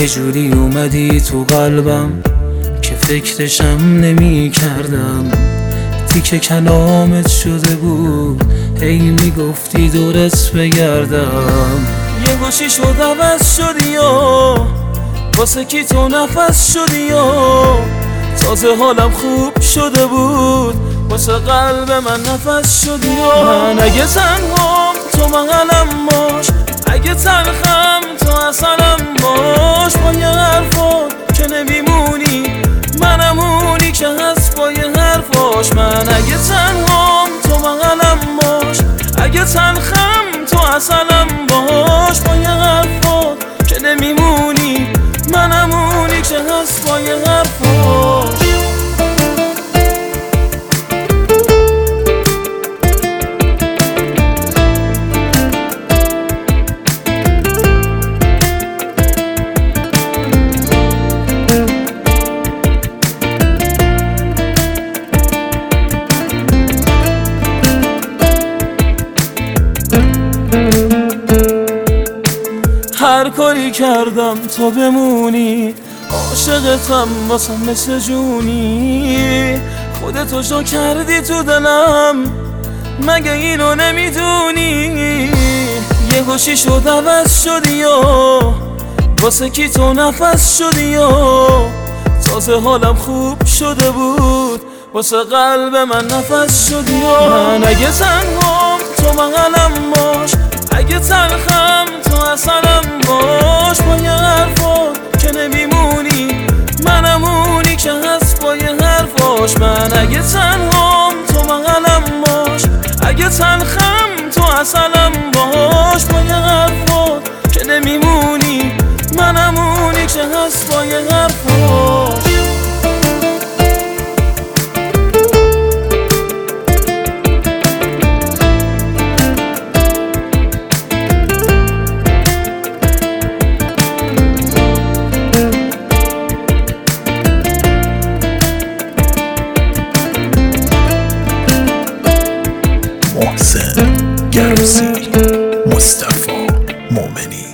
یه جوری اومدی تو قلبم که فکرشم نمی کردم. تیکه کلامت شده بود هی میگفتی دورت بگردم. یه گوشی شد عوض شدی و واسه کی تو نفس شدی و تازه حالم خوب شده بود واسه قلب من نفس شدی و من اگه تنهام تو بغلم باش، اگه تلخم تو اصلم باش. با یه حرفات که نمیمونی منم اونی که هست با یه حرفاش. من اگه تنهام تو بغلم باش، اگه تلخم تو اصلم باش. با یه حرفات که نمیمونی منم اونی که هست با یه حرفاش. هر کاری کردم تا بمونی، عاشقتم واسم مثل جونی. خودتو شو کردی تو دلم مگه اینو نمیدونی؟ یه گوشی شد عوض شدی و واسه کی تو نفس شدی و تازه حالم خوب شده بود واسه قلب من نفس شدی و من اگه تنهام تو بغلم باش، اگه تلخم تو اصلم باش. با یه حرفات که نمیمونی منم اونی که هست با یه حرفاش. من اگه تنهام تو بغلم باش، اگه تلخم تو اصلم باش. با یه حرفات که نمیمونی منم اونی که هست با یه حرفاش. محسن گرمسی، مصطفی مومنی.